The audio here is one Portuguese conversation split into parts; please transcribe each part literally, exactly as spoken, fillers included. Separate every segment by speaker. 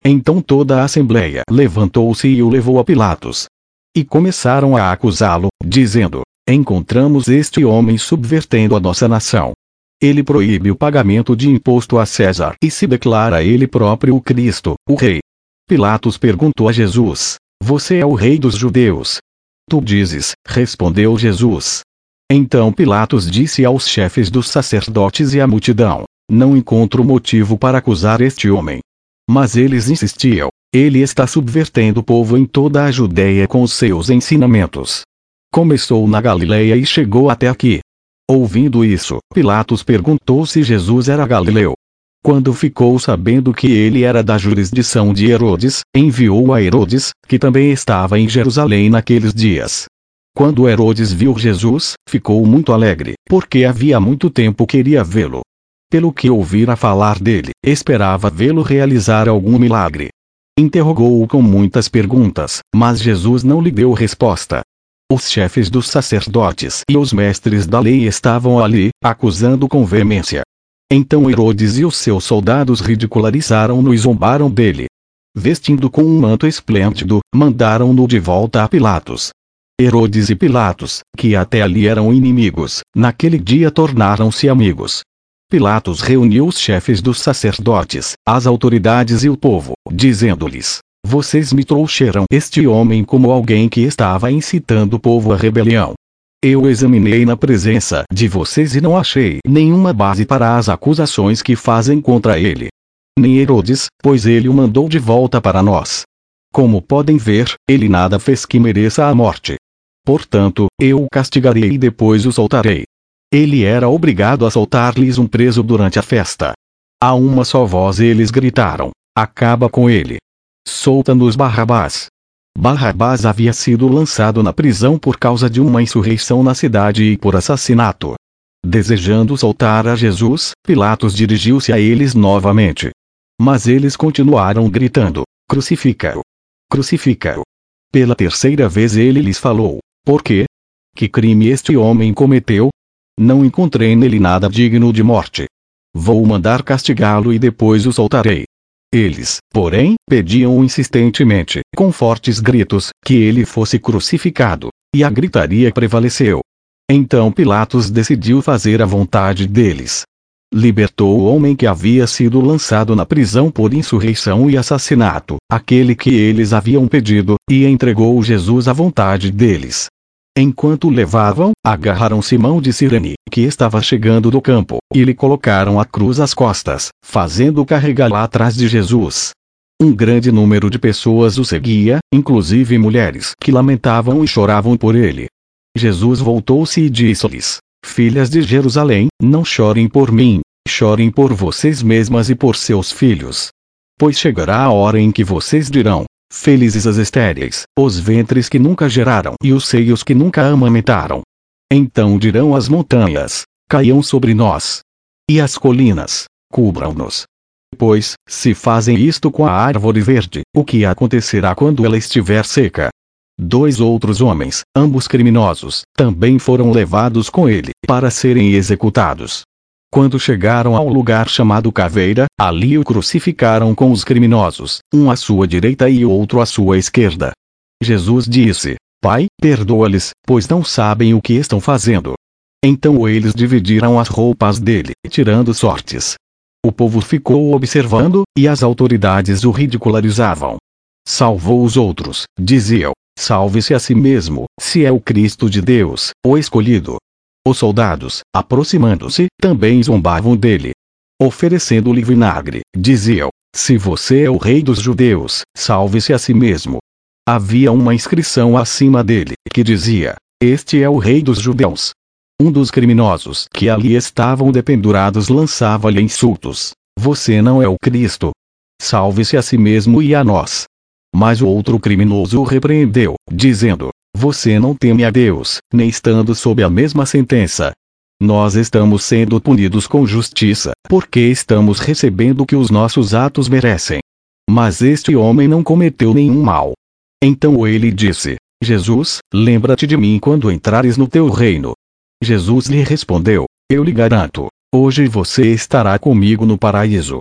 Speaker 1: Então toda a assembleia levantou-se e o levou a Pilatos. E começaram a acusá-lo, dizendo: encontramos este homem subvertendo a nossa nação. Ele proíbe o pagamento de imposto a César e se declara ele próprio o Cristo, o Rei. Pilatos perguntou a Jesus: você é o Rei dos judeus? Tu dizes, respondeu Jesus. Então Pilatos disse aos chefes dos sacerdotes e à multidão: não encontro motivo para acusar este homem. Mas eles insistiam: ele está subvertendo o povo em toda a Judéia com os seus ensinamentos. Começou na Galileia e chegou até aqui. Ouvindo isso, Pilatos perguntou se Jesus era galileu. Quando ficou sabendo que ele era da jurisdição de Herodes, enviou a Herodes, que também estava em Jerusalém naqueles dias. Quando Herodes viu Jesus, ficou muito alegre, porque havia muito tempo queria vê-lo. Pelo que ouvira falar dele, esperava vê-lo realizar algum milagre. Interrogou-o com muitas perguntas, mas Jesus não lhe deu resposta. Os chefes dos sacerdotes e os mestres da lei estavam ali, acusando com veemência. Então Herodes e os seus soldados ridicularizaram-no e zombaram dele. Vestindo com um manto esplêndido, mandaram-no de volta a Pilatos. Herodes e Pilatos, que até ali eram inimigos, naquele dia tornaram-se amigos. Pilatos reuniu os chefes dos sacerdotes, as autoridades e o povo, dizendo-lhes: vocês me trouxeram este homem como alguém que estava incitando o povo à rebelião. Eu examinei na presença de vocês e não achei nenhuma base para as acusações que fazem contra ele. Nem Herodes, pois ele o mandou de volta para nós. Como podem ver, ele nada fez que mereça a morte. Portanto, eu o castigarei e depois o soltarei. Ele era obrigado a soltar-lhes um preso durante a festa. A uma só voz eles gritaram: acaba com ele. Solta-nos Barrabás. Barrabás havia sido lançado na prisão por causa de uma insurreição na cidade e por assassinato. Desejando soltar a Jesus, Pilatos dirigiu-se a eles novamente. Mas eles continuaram gritando: crucifica-o! Crucifica-o! Pela terceira vez ele lhes falou: por quê? Que crime este homem cometeu? Não encontrei nele nada digno de morte. Vou mandar castigá-lo e depois o soltarei. Eles, porém, pediam insistentemente, com fortes gritos, que ele fosse crucificado, e a gritaria prevaleceu. Então Pilatos decidiu fazer a vontade deles. Libertou o homem que havia sido lançado na prisão por insurreição e assassinato, aquele que eles haviam pedido, e entregou Jesus à vontade deles. Enquanto o levavam, agarraram Simão de Cirene, que estava chegando do campo, e lhe colocaram a cruz às costas, fazendo-o carregá-la atrás de Jesus. Um grande número de pessoas o seguia, inclusive mulheres que lamentavam e choravam por ele. Jesus voltou-se e disse-lhes: filhas de Jerusalém, não chorem por mim, chorem por vocês mesmas e por seus filhos. Pois chegará a hora em que vocês dirão: felizes as estéreis, os ventres que nunca geraram e os seios que nunca amamentaram. Então dirão as montanhas: caiam sobre nós. E as colinas: cubram-nos. Pois, se fazem isto com a árvore verde, o que acontecerá quando ela estiver seca? Dois outros homens, ambos criminosos, também foram levados com ele, para serem executados. Quando chegaram ao lugar chamado Caveira, ali o crucificaram com os criminosos, um à sua direita e outro à sua esquerda. Jesus disse: Pai, perdoa-lhes, pois não sabem o que estão fazendo. Então eles dividiram as roupas dele, tirando sortes. O povo ficou observando, e as autoridades o ridicularizavam. Salvou os outros, diziam: salve-se a si mesmo, se é o Cristo de Deus, o escolhido. Os soldados, aproximando-se, também zombavam dele. Oferecendo-lhe vinagre, diziam: se você é o rei dos judeus, salve-se a si mesmo. Havia uma inscrição acima dele, que dizia: este é o rei dos judeus. Um dos criminosos que ali estavam dependurados lançava-lhe insultos: você não é o Cristo. Salve-se a si mesmo e a nós. Mas o outro criminoso o repreendeu, dizendo: você não teme a Deus, nem estando sob a mesma sentença. Nós estamos sendo punidos com justiça, porque estamos recebendo o que os nossos atos merecem. Mas este homem não cometeu nenhum mal. Então ele disse: Jesus, lembra-te de mim quando entrares no teu reino. Jesus lhe respondeu: eu lhe garanto, hoje você estará comigo no paraíso.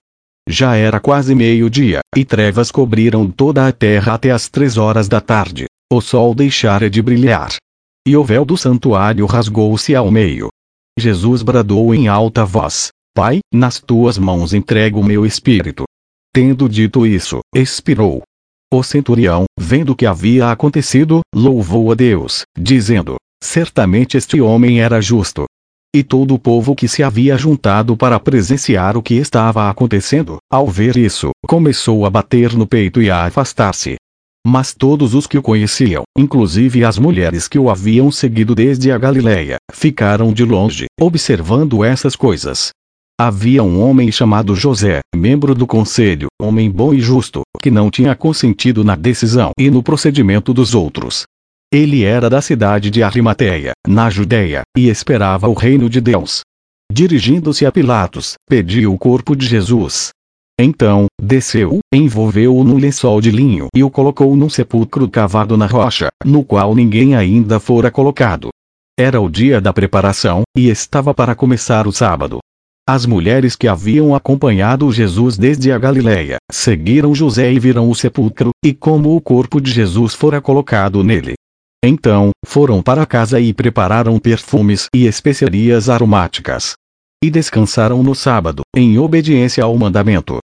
Speaker 1: Já era quase meio-dia, e trevas cobriram toda a terra até as três horas da tarde. O sol deixara de brilhar. E o véu do santuário rasgou-se ao meio. Jesus bradou em alta voz: Pai, nas tuas mãos entrego o meu espírito. Tendo dito isso, expirou. O centurião, vendo o que havia acontecido, louvou a Deus, dizendo: Certamente este homem era justo. E todo o povo que se havia juntado para presenciar o que estava acontecendo, ao ver isso, começou a bater no peito e a afastar-se. Mas todos os que o conheciam, inclusive as mulheres que o haviam seguido desde a Galiléia, ficaram de longe, observando essas coisas. Havia um homem chamado José, membro do conselho, homem bom e justo, que não tinha consentido na decisão e no procedimento dos outros. Ele era da cidade de Arimateia, na Judéia, e esperava o reino de Deus. Dirigindo-se a Pilatos, pediu o corpo de Jesus. Então, desceu, envolveu-o num lençol de linho e o colocou num sepulcro cavado na rocha, no qual ninguém ainda fora colocado. Era o dia da preparação, e estava para começar o sábado. As mulheres que haviam acompanhado Jesus desde a Galiléia, seguiram José e viram o sepulcro, e como o corpo de Jesus fora colocado nele. Então, foram para casa e prepararam perfumes e especiarias aromáticas. E descansaram no sábado, em obediência ao mandamento.